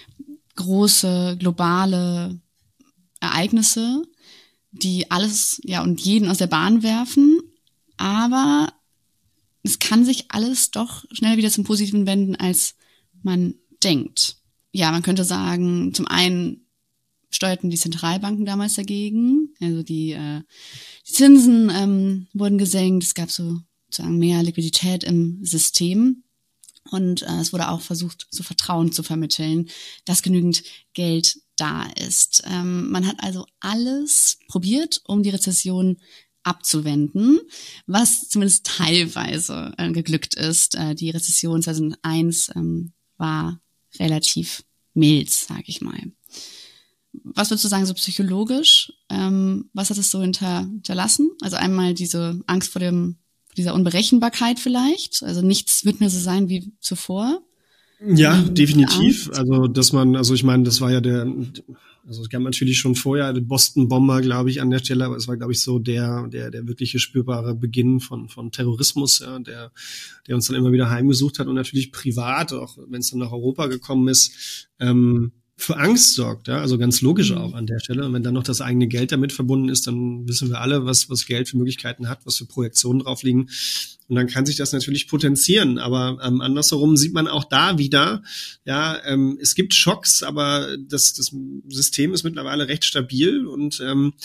große, globale Ereignisse, die alles, ja, und jeden aus der Bahn werfen, aber es kann sich alles doch schneller wieder zum Positiven wenden, als man denkt. Ja, man könnte sagen, zum einen steuerten die Zentralbanken damals dagegen, also die, äh, die Zinsen ähm, wurden gesenkt, es gab so sozusagen mehr Liquidität im System. Und äh, es wurde auch versucht, so Vertrauen zu vermitteln, dass genügend Geld da ist. Ähm, man hat also alles probiert, um die Rezession abzuwenden, was zumindest teilweise äh, geglückt ist. Äh, die Rezession zweitausendeins ähm, war relativ mild, sage ich mal. Was würdest du sagen, so psychologisch? Ähm, was hat es so hinter, hinterlassen? Also einmal diese Angst vor dem dieser Unberechenbarkeit vielleicht. Also nichts wird mehr so sein wie zuvor. Ja, ähm, definitiv. Also, dass man, also ich meine, das war ja der, also es gab natürlich schon vorher den Boston-Bomber, glaube ich, an der Stelle, aber es war, glaube ich, so der, der, der wirkliche spürbare Beginn von, von Terrorismus, ja, der, der uns dann immer wieder heimgesucht hat und natürlich privat, auch wenn es dann nach Europa gekommen ist, ähm, für Angst sorgt, ja, also ganz logisch auch an der Stelle. Und wenn dann noch das eigene Geld damit verbunden ist, dann wissen wir alle, was, was Geld für Möglichkeiten hat, was für Projektionen drauf liegen. Und dann kann sich das natürlich potenzieren. Aber ähm, andersherum sieht man auch da wieder, ja, ähm, es gibt Schocks, aber das, das System ist mittlerweile recht stabil und ähm,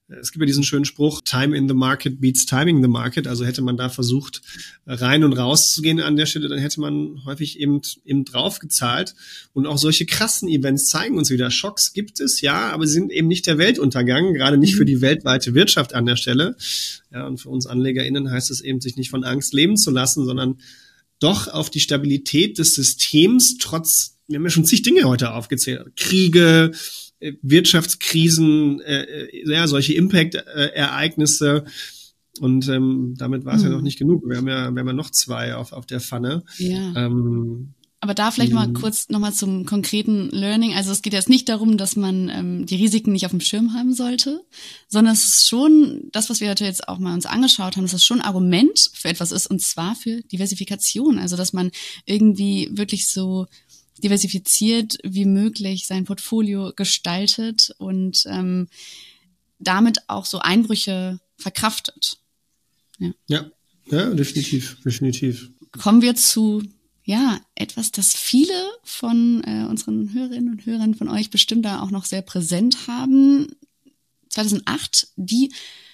es gibt ja diesen schönen Spruch, Time in the market beats timing the market. Also hätte man da versucht, rein und raus zu gehen an der Stelle, dann hätte man häufig eben, eben drauf gezahlt. Und auch solche krassen Events zeigen uns wieder. Schocks gibt es, ja, aber sie sind eben nicht der Weltuntergang, gerade nicht für die weltweite Wirtschaft an der Stelle. Ja, und für uns AnlegerInnen heißt es eben, sich nicht von Angst leben zu lassen, sondern doch auf die Stabilität des Systems trotz, wir haben ja schon zig Dinge heute aufgezählt, Kriege, Wirtschaftskrisen, äh, ja, solche Impact-Ereignisse. Und ähm, damit war es mhm. ja noch nicht genug. Wir haben ja, wir haben ja noch zwei auf, auf der Pfanne. Ja. Ähm, Aber da vielleicht mal kurz nochmal zum konkreten Learning. Also es geht jetzt nicht darum, dass man ähm, die Risiken nicht auf dem Schirm haben sollte, sondern es ist schon, das, was wir heute jetzt auch mal uns angeschaut haben, dass das schon ein Argument für etwas ist, und zwar für Diversifikation. Also dass man irgendwie wirklich so diversifiziert wie möglich sein Portfolio gestaltet und ähm, damit auch so Einbrüche verkraftet. Ja, ja, ja, definitiv, definitiv. Kommen wir zu ja etwas, das viele von äh, unseren Hörerinnen und Hörern von euch bestimmt da auch noch sehr präsent haben. zweitausendacht, die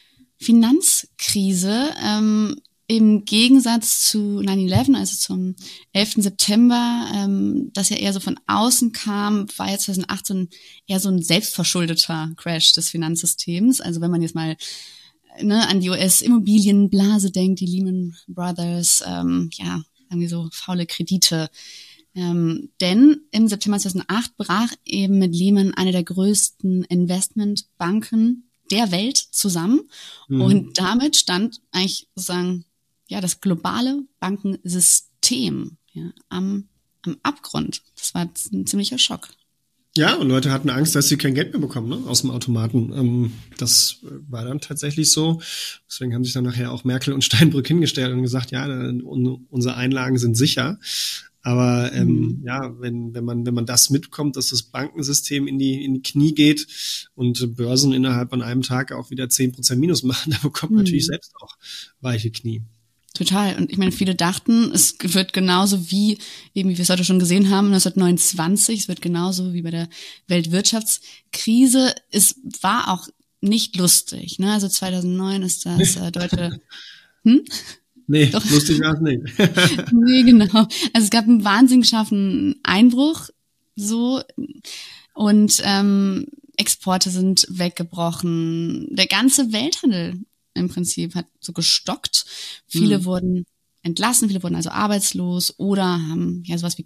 Finanzkrise. Ähm, Im Gegensatz zu nine eleven, also zum elften September, ähm, das ja eher so von außen kam, war ja zweitausendacht so ein, eher so ein selbstverschuldeter Crash des Finanzsystems. Also wenn man jetzt mal ne, an die U S-Immobilienblase denkt, die Lehman Brothers, ähm, ja, irgendwie so faule Kredite. Ähm, denn im September zweitausendacht brach eben mit Lehman eine der größten Investmentbanken der Welt zusammen. Mhm. Und damit stand eigentlich sozusagen ja das globale Bankensystem ja, am, am Abgrund. Das war ein ziemlicher Schock. Ja, und Leute hatten Angst, dass sie kein Geld mehr bekommen, ne, aus dem Automaten. Ähm, das war dann tatsächlich so. Deswegen haben sich dann nachher auch Merkel und Steinbrück hingestellt und gesagt, ja, unsere Einlagen sind sicher. Aber ähm, mhm. ja, wenn wenn man wenn man das mitbekommt, dass das Bankensystem in die in die Knie geht und Börsen innerhalb von einem Tag auch wieder zehn Prozent Minus machen, da bekommt man mhm. natürlich selbst auch weiche Knie. Total. Und ich meine, viele dachten, es wird genauso wie, eben wie wir es heute schon gesehen haben, neunzehnhundertneunundzwanzig, es wird genauso wie bei der Weltwirtschaftskrise. Es war auch nicht lustig. Ne? Also zweitausendneun ist das äh, deutsche... Hm? Nee, Doch. lustig war es nicht. Nee, genau. Also es gab einen wahnsinnig scharfen Einbruch, so, und ähm, Exporte sind weggebrochen. Der ganze Welthandel im Prinzip hat so gestockt. Viele hm. wurden entlassen, viele wurden also arbeitslos oder haben ja sowas wie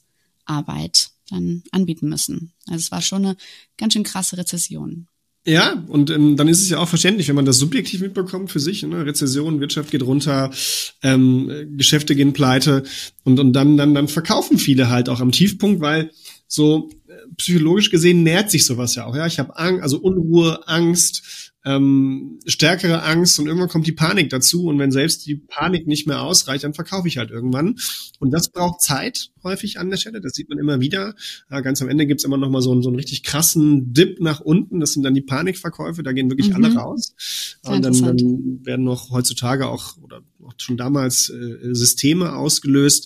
Kurzarbeit dann anbieten müssen. Also es war schon eine ganz schön krasse Rezession. Ja, und ähm, dann ist es ja auch verständlich, wenn man das subjektiv mitbekommt für sich, ne? Rezession, Wirtschaft geht runter, ähm, Geschäfte gehen pleite und und dann dann dann verkaufen viele halt auch am Tiefpunkt, weil so äh, psychologisch gesehen nährt sich sowas ja auch. Ja, ich habe Angst, also Unruhe, Angst, ähm, stärkere Angst und irgendwann kommt die Panik dazu und wenn selbst die Panik nicht mehr ausreicht, dann verkaufe ich halt irgendwann und das braucht Zeit häufig an der Stelle, das sieht man immer wieder. Ja, ganz am Ende gibt's immer noch mal so einen, so einen richtig krassen Dip nach unten, das sind dann die Panikverkäufe, da gehen wirklich mhm. alle raus und dann, dann werden noch heutzutage auch oder auch schon damals äh, Systeme ausgelöst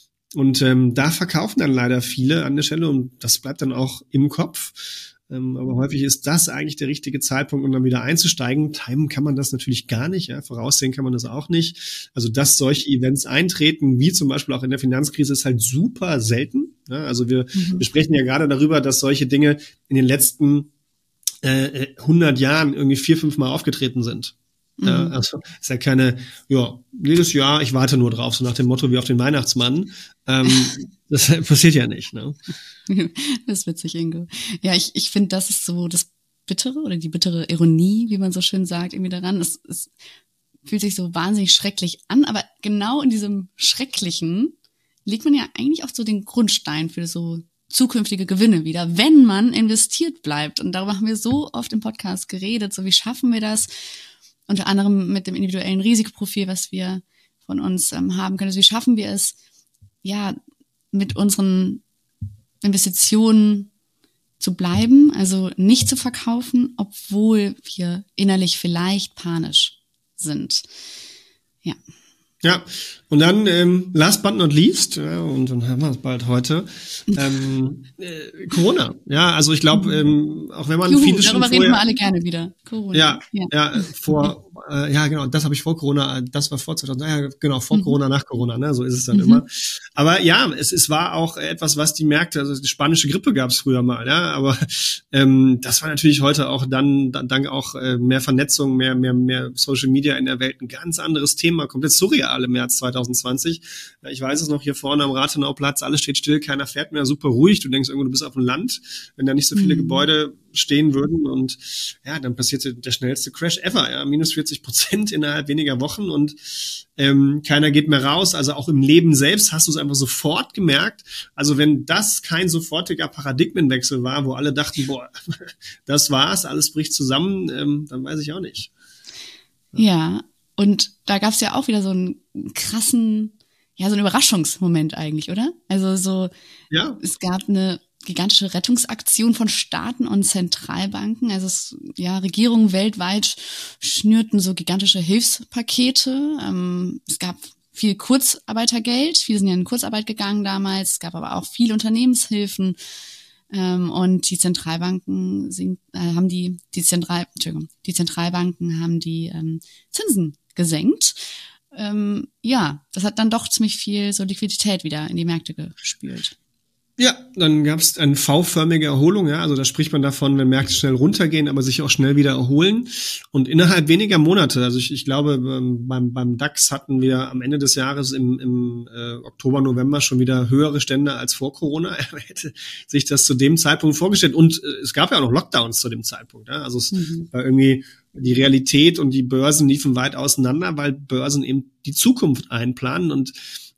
und ähm, da verkaufen dann leider viele an der Stelle und das bleibt dann auch im Kopf. Ähm, aber häufig ist das eigentlich der richtige Zeitpunkt, um dann wieder einzusteigen. Timen kann man das natürlich gar nicht, ja, voraussehen kann man das auch nicht. Also, dass solche Events eintreten, wie zum Beispiel auch in der Finanzkrise, ist halt super selten. Ja, also wir, mhm. wir sprechen ja gerade darüber, dass solche Dinge in den letzten äh, hundert Jahren irgendwie vier, fünf Mal aufgetreten sind. Mhm. Ja, also ist ja keine, ja, jedes Jahr, ich warte nur drauf, so nach dem Motto wie auf den Weihnachtsmann. Ähm, das passiert ja nicht, ne? Das ist witzig, Ingo. Ja, ich, ich finde, das ist so das Bittere oder die bittere Ironie, wie man so schön sagt, irgendwie daran. Es, es fühlt sich so wahnsinnig schrecklich an, aber genau in diesem Schrecklichen legt man ja eigentlich auch so den Grundstein für so zukünftige Gewinne wieder, wenn man investiert bleibt. Und darüber haben wir so oft im Podcast geredet, so wie schaffen wir das? Unter anderem mit dem individuellen Risikoprofil, was wir von uns ähm, haben können. Also wie schaffen wir es, ja, mit unseren Investitionen zu bleiben, also nicht zu verkaufen, obwohl wir innerlich vielleicht panisch sind. Ja. Ja, und dann, ähm, last but not least, ja, und dann haben wir es bald heute, ähm, äh, Corona. Ja, also ich glaube, ähm, auch wenn man Juhu, vieles schon darüber vorher... reden wir alle gerne wieder. Corona. Ja, ja, ja, vor, äh, ja genau, das habe ich vor Corona, das war vor zweitausend, ja, genau, vor Mhm. Corona, nach Corona, ne, so ist es dann Mhm. immer. Aber ja, es, es war auch etwas, was die Märkte, also die spanische Grippe gab es früher mal, ja, aber ähm, das war natürlich heute auch dann, dann dank auch äh, mehr Vernetzung, mehr, mehr, mehr Social Media in der Welt ein ganz anderes Thema, komplett surreal im März zwanzig zwanzig. Ja, ich weiß es noch, hier vorne am Rathenauplatz, alles steht still, keiner fährt mehr, super ruhig, du denkst irgendwo, du bist auf dem Land, wenn da nicht so viele Mhm. Gebäude stehen würden und ja, dann passierte der schnellste Crash ever, ja, minus vierzig Prozent innerhalb weniger Wochen und ähm, keiner geht mehr raus, also auch im Leben selbst hast du es einfach sofort gemerkt, also wenn das kein sofortiger Paradigmenwechsel war, wo alle dachten, boah, das war's, alles bricht zusammen, ähm, dann weiß ich auch nicht. Ja, und da gab's ja auch wieder so einen krassen, ja, so einen Überraschungsmoment eigentlich, oder? Also so, Ja. Es gab eine gigantische Rettungsaktion von Staaten und Zentralbanken. Also es, ja, Regierungen weltweit schnürten so gigantische Hilfspakete. Ähm, es gab viel Kurzarbeitergeld. Viele sind ja in Kurzarbeit gegangen damals. Es gab aber auch viele Unternehmenshilfen. Ähm, und die Zentralbanken sind, äh, haben die, die Zentral, Entschuldigung, die Zentralbanken haben die ähm, Zinsen gesenkt. Ähm, ja, das hat dann doch ziemlich viel so Liquidität wieder in die Märkte gespült. Ja, dann gab es eine V-förmige Erholung, ja, also da spricht man davon, wenn Märkte schnell runtergehen, aber sich auch schnell wieder erholen und innerhalb weniger Monate, also ich, ich glaube, beim, beim DAX hatten wir am Ende des Jahres im, im äh, Oktober, November schon wieder höhere Stände als vor Corona, er hätte sich das zu dem Zeitpunkt vorgestellt und äh, es gab ja auch noch Lockdowns zu dem Zeitpunkt, ja? Also es mhm. war irgendwie die Realität und die Börsen liefen weit auseinander, weil Börsen eben die Zukunft einplanen und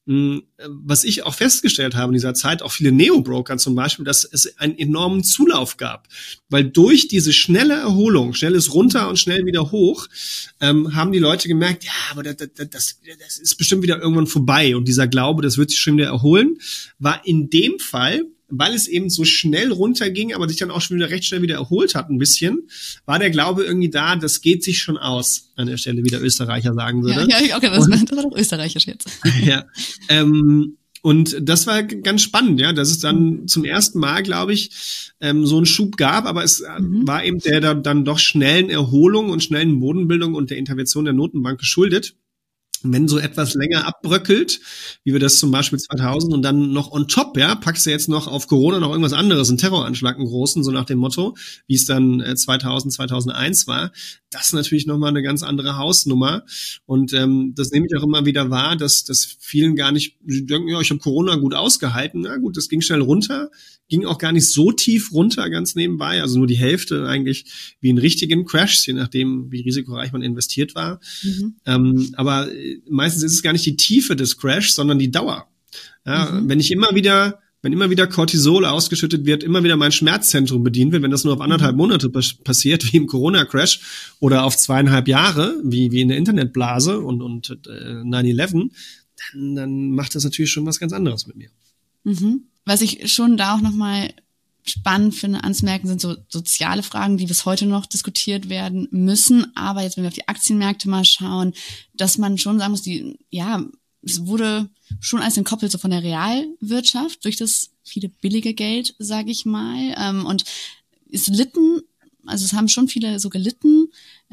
was ich auch festgestellt habe in dieser Zeit, auch viele Neo-Broker zum Beispiel, dass es einen enormen Zulauf gab. Weil durch diese schnelle Erholung, schnelles runter und schnell wieder hoch, ähm, haben die Leute gemerkt, ja, aber das, das, das, das ist bestimmt wieder irgendwann vorbei. Und dieser Glaube, das wird sich schon wieder erholen, war in dem Fall, weil es eben so schnell runterging, aber sich dann auch schon wieder recht schnell wieder erholt hat ein bisschen, war der Glaube irgendwie da, das geht sich schon aus, an der Stelle, wie der Österreicher sagen würde. Ja, ja okay, das, und, das war doch österreichisch jetzt. Ja, ähm, und das war ganz spannend, ja, dass es dann zum ersten Mal, glaube ich, ähm, so einen Schub gab, aber es mhm. war eben der da, dann doch schnellen Erholung und schnellen Bodenbildung und der Intervention der Notenbank geschuldet. Wenn so etwas länger abbröckelt, wie wir das zum Beispiel zweitausend und dann noch on top, ja, packst du jetzt noch auf Corona noch irgendwas anderes, einen Terroranschlag, einen großen, so nach dem Motto, wie es dann äh, zweitausend, zweitausendeins war, das ist natürlich nochmal eine ganz andere Hausnummer und ähm, das nehme ich auch immer wieder wahr, dass, dass vielen gar nicht, die denken, ja, ich habe Corona gut ausgehalten, na gut, das ging schnell runter, ging auch gar nicht so tief runter, ganz nebenbei, also nur die Hälfte eigentlich wie in richtigen Crashs, je nachdem, wie risikoreich man investiert war. Mhm. Ähm, aber meistens ist es gar nicht die Tiefe des Crashs, sondern die Dauer. Ja, mhm. Wenn ich immer wieder, wenn immer wieder Cortisol ausgeschüttet wird, immer wieder mein Schmerzzentrum bedient wird, wenn das nur auf anderthalb Monate passiert, wie im Corona-Crash, oder auf zweieinhalb Jahre, wie, wie in der Internetblase und, und äh, neun elf, dann, dann macht das natürlich schon was ganz anderes mit mir. Mhm. Was ich schon da auch nochmal spannend finde anzumerken, sind so soziale Fragen, die bis heute noch diskutiert werden müssen. Aber jetzt, wenn wir auf die Aktienmärkte mal schauen, dass man schon sagen muss, die, ja, es wurde schon alles entkoppelt so von der Realwirtschaft durch das viele billige Geld, sage ich mal. Und es litten, also es haben schon viele so gelitten,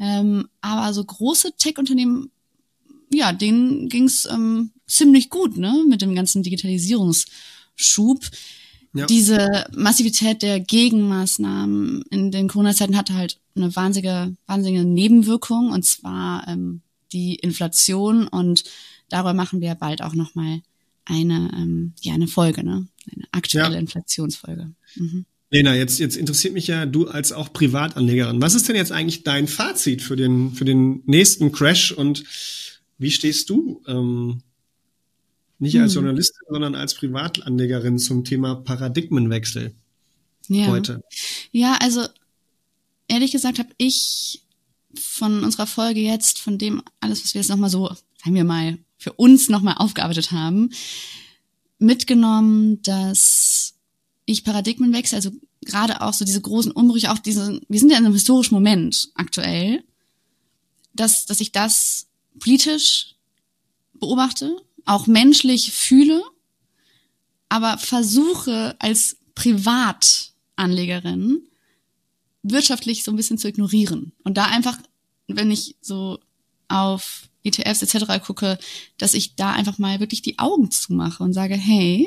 aber so große Tech-Unternehmen, ja, denen ging's ähm, ziemlich gut, ne, mit dem ganzen Digitalisierungsschub. Ja. Diese Massivität der Gegenmaßnahmen in den Corona-Zeiten hatte halt eine wahnsinnige, wahnsinnige Nebenwirkung, und zwar ähm, die Inflation, und darüber machen wir bald auch nochmal eine, ähm, ja, eine Folge, ne, eine aktuelle ja. Inflationsfolge. Mhm. Lena, jetzt, jetzt interessiert mich ja, du als auch Privatanlegerin, was ist denn jetzt eigentlich dein Fazit für den, für den nächsten Crash, und wie stehst du, ähm, nicht hm. als Journalistin, sondern als Privatanlegerin zum Thema Paradigmenwechsel ja. heute? Ja, also ehrlich gesagt habe ich von unserer Folge jetzt, von dem alles, was wir jetzt nochmal so, sagen wir mal, für uns nochmal aufgearbeitet haben, mitgenommen, dass ich Paradigmenwechsel, also gerade auch so diese großen Umbrüche, auch diese, wir sind ja in einem historischen Moment aktuell, dass, dass ich das politisch beobachte, auch menschlich fühle, aber versuche als Privatanlegerin wirtschaftlich so ein bisschen zu ignorieren. Und da einfach, wenn ich so auf E T Fs et cetera gucke, dass ich da einfach mal wirklich die Augen zumache und sage, hey,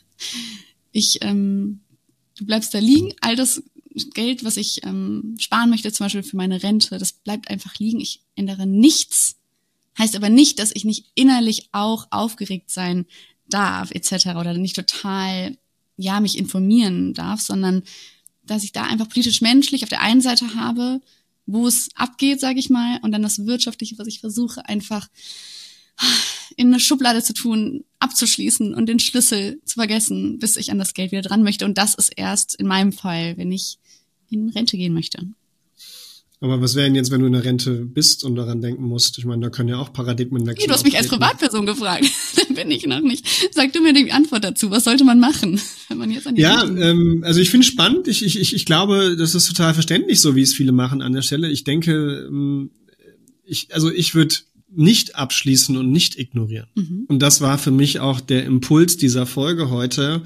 ich, ähm, du bleibst da liegen, all das Geld, was ich ähm, sparen möchte, zum Beispiel für meine Rente, das bleibt einfach liegen. Ich ändere nichts. Heißt aber nicht, dass ich nicht innerlich auch aufgeregt sein darf, et cetera oder nicht total, ja, mich informieren darf, sondern dass ich da einfach politisch-menschlich auf der einen Seite habe, wo es abgeht, sage ich mal, und dann das Wirtschaftliche, was ich versuche, einfach in eine Schublade zu tun, abzuschließen und den Schlüssel zu vergessen, bis ich an das Geld wieder dran möchte. Und das ist erst in meinem Fall, wenn ich in Rente gehen möchte. Aber was wäre denn jetzt, wenn du in der Rente bist und daran denken musst? Ich meine, da können ja auch Paradigmenwechsel. Hey, du hast mich als Privatperson gefragt. Dann bin ich noch nicht. Sag du mir die Antwort dazu. Was sollte man machen, wenn man jetzt an die Ja, ähm, also ich finde es spannend. Ich, ich, ich glaube, das ist total verständlich, so wie es viele machen an der Stelle. Ich denke, ich, also ich würde nicht abschließen und nicht ignorieren. Mhm. Und das war für mich auch der Impuls dieser Folge heute,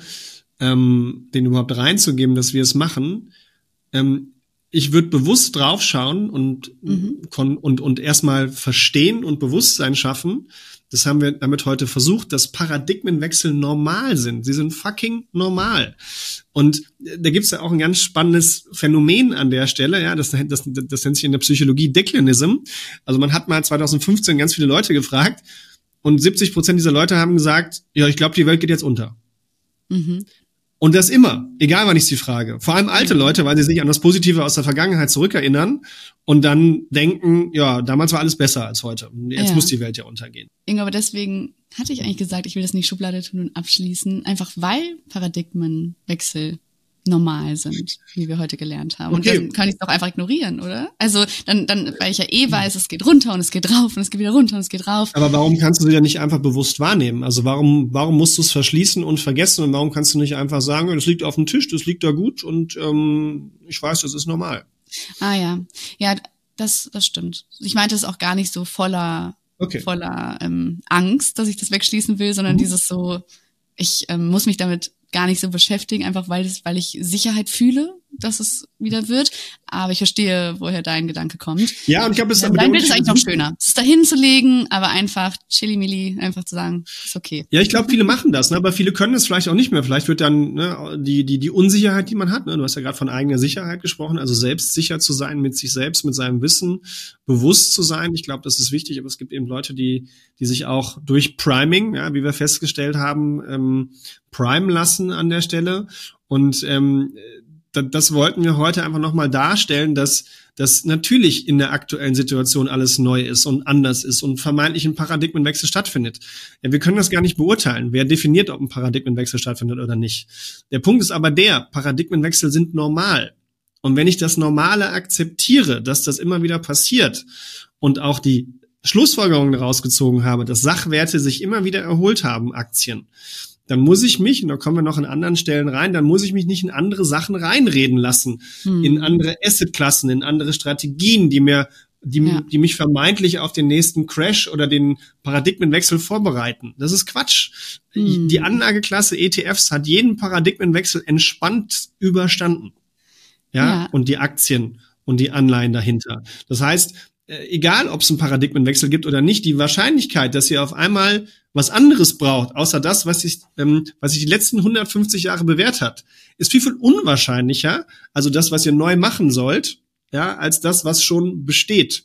ähm, den überhaupt reinzugeben, dass wir es machen. Ähm, Ich würde bewusst draufschauen und, mhm. und, und erstmal verstehen und Bewusstsein schaffen. Das haben wir damit heute versucht, dass Paradigmenwechsel normal sind. Sie sind fucking normal. Und da gibt's ja auch ein ganz spannendes Phänomen an der Stelle. Ja, das, das, das nennt sich in der Psychologie Declinism. Also man hat mal zwanzig fünfzehn ganz viele Leute gefragt und siebzig Prozent dieser Leute haben gesagt, ja, ich glaube, die Welt geht jetzt unter. Mhm. Und das immer, egal wann ich sie frage. Vor allem alte Leute, weil sie sich an das Positive aus der Vergangenheit zurückerinnern und dann denken, ja, damals war alles besser als heute. Jetzt ja. muss die Welt ja untergehen. Ingo, aber deswegen hatte ich eigentlich gesagt, ich will das nicht Schublade tun und abschließen, einfach weil Paradigmenwechsel normal sind, wie wir heute gelernt haben. Okay. Und dann kann ich es doch einfach ignorieren, oder? Also dann, dann, weil ich ja eh weiß, es geht runter und es geht rauf und es geht wieder runter und es geht rauf. Aber warum kannst du sie ja nicht einfach bewusst wahrnehmen? Also warum, warum musst du es verschließen und vergessen und warum kannst du nicht einfach sagen, das liegt auf dem Tisch, das liegt da gut und ähm, ich weiß, das ist normal. Ah ja, ja, das, das stimmt. Ich meinte es auch gar nicht so voller, okay. voller ähm, Angst, dass ich das wegschließen will, sondern mhm. dieses so, ich ähm, muss mich damit gar nicht so beschäftigen, einfach weil es, weil ich Sicherheit fühle, dass es wieder wird. Aber ich verstehe, woher dein Gedanke kommt. Ja, und ich glaube, das ist dein Bild ist eigentlich noch schöner. Es ist da hinzulegen, aber einfach chilli-milli, einfach zu sagen, ist okay. Ja, ich glaube, viele machen das, ne? Aber viele können es vielleicht auch nicht mehr. Vielleicht wird dann ne, die die die Unsicherheit, die man hat, ne? Du hast ja gerade von eigener Sicherheit gesprochen, also selbstsicher zu sein mit sich selbst, mit seinem Wissen, bewusst zu sein. Ich glaube, das ist wichtig, aber es gibt eben Leute, die die sich auch durch Priming, ja, wie wir festgestellt haben, ähm, primen lassen an der Stelle. Und ähm, das wollten wir heute einfach nochmal darstellen, dass dass natürlich in der aktuellen Situation alles neu ist und anders ist und vermeintlich ein Paradigmenwechsel stattfindet. Ja, wir können das gar nicht beurteilen. Wer definiert, ob ein Paradigmenwechsel stattfindet oder nicht? Der Punkt ist aber der, Paradigmenwechsel sind normal. Und wenn ich das Normale akzeptiere, dass das immer wieder passiert und auch die Schlussfolgerungen daraus gezogen habe, dass Sachwerte sich immer wieder erholt haben, Aktien, dann muss ich mich, und da kommen wir noch an anderen Stellen rein, dann muss ich mich nicht in andere Sachen reinreden lassen, hm. in andere Assetklassen, in andere Strategien, die mir, die, ja. die mich vermeintlich auf den nächsten Crash oder den Paradigmenwechsel vorbereiten. Das ist Quatsch. Hm. Die Anlageklasse E T Fs hat jeden Paradigmenwechsel entspannt überstanden. Ja, ja. Und die Aktien und die Anleihen dahinter. Das heißt, egal ob es einen Paradigmenwechsel gibt oder nicht, die Wahrscheinlichkeit, dass ihr auf einmal was anderes braucht, außer das, was sich, ähm, was sich die letzten hundertfünfzig Jahre bewährt hat, ist viel, viel unwahrscheinlicher, also das, was ihr neu machen sollt, ja, als das, was schon besteht.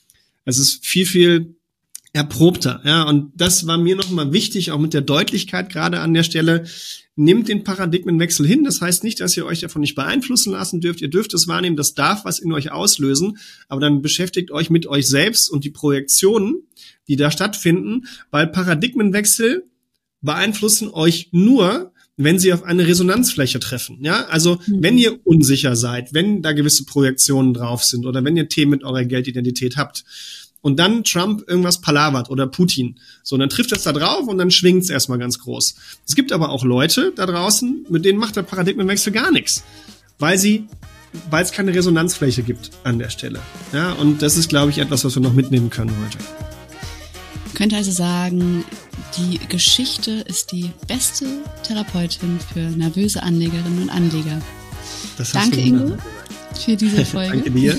Es ist viel, viel erprobter, ja, und das war mir nochmal wichtig, auch mit der Deutlichkeit gerade an der Stelle. Nehmt den Paradigmenwechsel hin, das heißt nicht, dass ihr euch davon nicht beeinflussen lassen dürft, ihr dürft es wahrnehmen, das darf was in euch auslösen, aber dann beschäftigt euch mit euch selbst und die Projektionen, die da stattfinden, weil Paradigmenwechsel beeinflussen euch nur, wenn sie auf eine Resonanzfläche treffen, ja, also mhm. wenn ihr unsicher seid, wenn da gewisse Projektionen drauf sind oder wenn ihr Themen mit eurer Geldidentität habt, und dann Trump irgendwas palavert oder Putin. So, und dann trifft das da drauf und dann schwingt's erstmal ganz groß. Es gibt aber auch Leute da draußen, mit denen macht der Paradigmenwechsel gar nichts. Weil sie, weil es keine Resonanzfläche gibt an der Stelle. Ja, und das ist, glaube ich, etwas, was wir noch mitnehmen können heute. könnte also sagen, die Geschichte ist die beste Therapeutin für nervöse Anlegerinnen und Anleger. Das hast Danke, du Ingo, für diese Folge. Danke dir.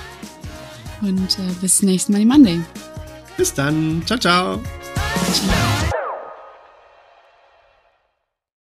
Und äh, bis nächsten Mal, die Monday. Bis dann. Ciao, ciao. Ciao.